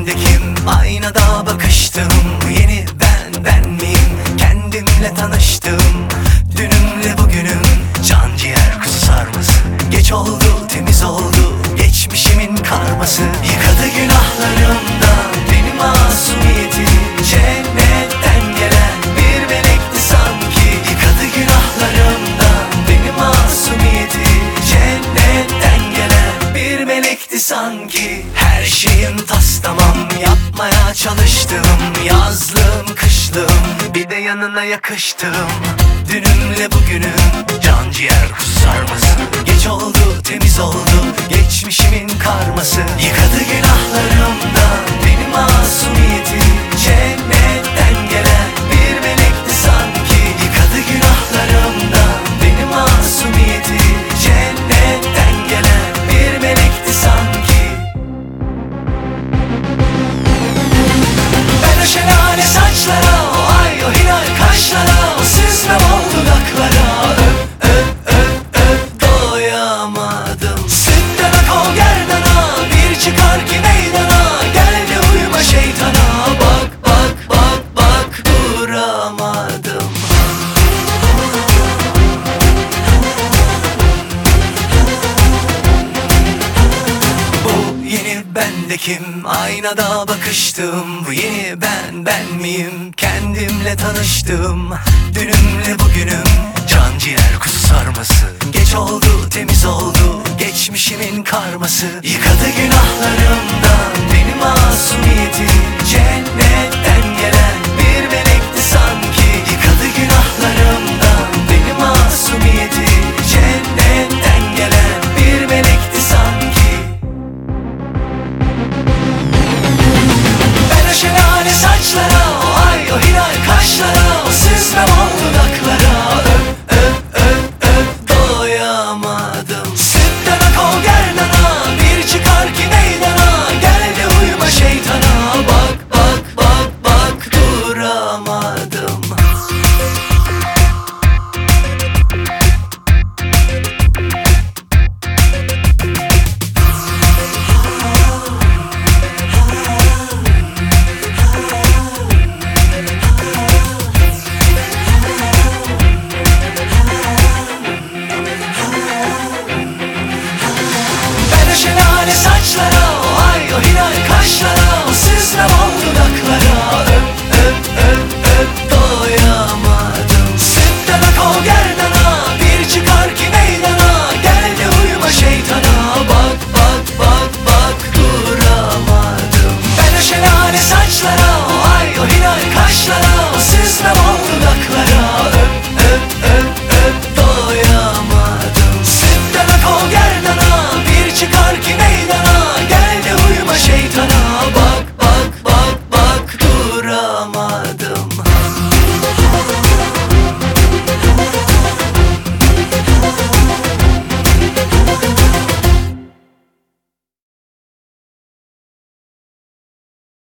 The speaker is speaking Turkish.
bendekim, aynada bakıştım. Bu yeni ben miyim? Kendimle tanıştım. Dünümle bugünüm, can ciğer kuzu sarması. Geç oldu, temiz oldu, geçmişimin karması. Yıkadı günahlarımdan beni masumiyetim. Cennetten gelen bir melekti sanki. Yıkadı günahlarımdan beni masumiyetim. Cennetten gelen bir melekti sanki. Her şeyim tas tamam, yapmaya çalıştım. Yazlım kışlım, bir de yanına yakıştım. Dünümle bugünüm, can ciğer kuzu sarması. Geç oldu, temiz oldu, geçmişimin karması. Yıkadı günahlarımdan beni masumiyetim. Cennetten gelen bir melekti sanki. Yıkadı günahlarımdan beni masumiyetim. Cennetten gelen bir melekti sanki. Ben o şelale saçlara, o ay o hilal kaşlara, o süzme bol dudaklara öp öp öp öp doyamadım. Sütten ak o gerdana, bir çıkar ki meydana. Gel de uyuma şeytana, bak bak bak bak duramadım. Bu yeni bendekim, aynada bakıştım. Bu yeni ben miyim? Kendimle tanıştım. Dünümle bugünüm, can ciğer kuzu sarması. Geç oldu, temiz oldu, geçmişimin karması. Yıkadı günahlarımdan beni masumiyetim. Cennetten gelen bir melekti sanki. Yıkadı günahlarımdan beni masumiyetim. Cennetten gelen bir melekti sanki. Ben o şelale saçlara, o ay o hilal kaşlara, o süzme bol dudaklara